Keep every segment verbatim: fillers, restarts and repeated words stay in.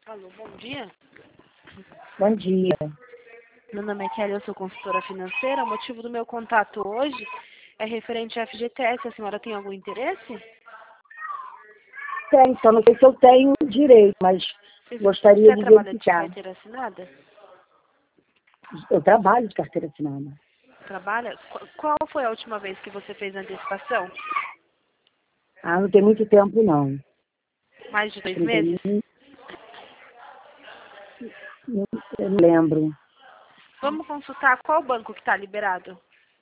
Alô, bom dia. Bom dia. Meu nome é Kelly, eu sou consultora financeira. O motivo do meu contato hoje é referente à F G T S. A senhora tem algum interesse? Tem, só não sei se eu tenho direito, mas Você, gostaria você de trabalha de verificar. carteira assinada? Eu trabalho de carteira assinada. Trabalha? Qu- Qual foi a última vez que você fez a antecipação? Ah, não tem muito tempo, não. Mais de dois Não tem, meses? não, eu não lembro. Vamos consultar qual banco que está liberado?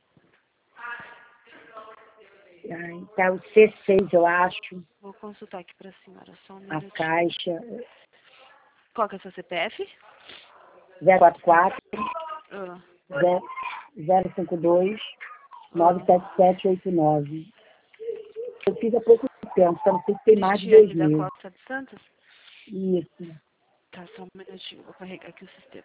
Ai, tá o C seis, eu acho, Vou consultar aqui para a senhora, só um a minutinho. Caixa, Qual que é o seu C P F? zero quatro quatro, Ah, zero cinco dois, nove ah. sete sete oito nove. Eu fiz há pouco tempo, só não sei se tem mais de dois Cristiane da meses. Costa de Santos? Isso. Tá, só um minutinho, vou carregar aqui o sistema.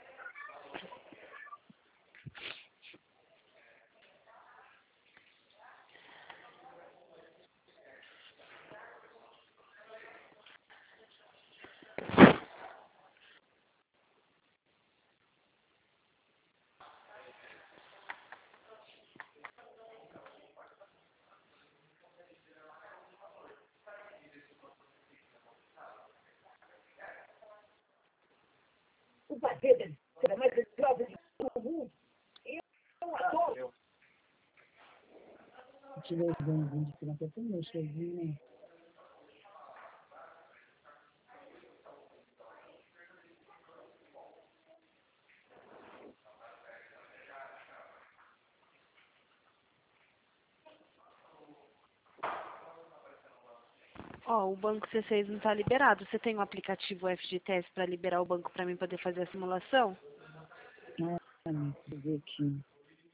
Tirei os bonitinhos de criança, tudo meu cheirinho, né? Ó, o banco C seis não está liberado. Você tem um aplicativo F G T S para liberar o banco para mim poder fazer a simulação? Ah, deixa eu ver aqui.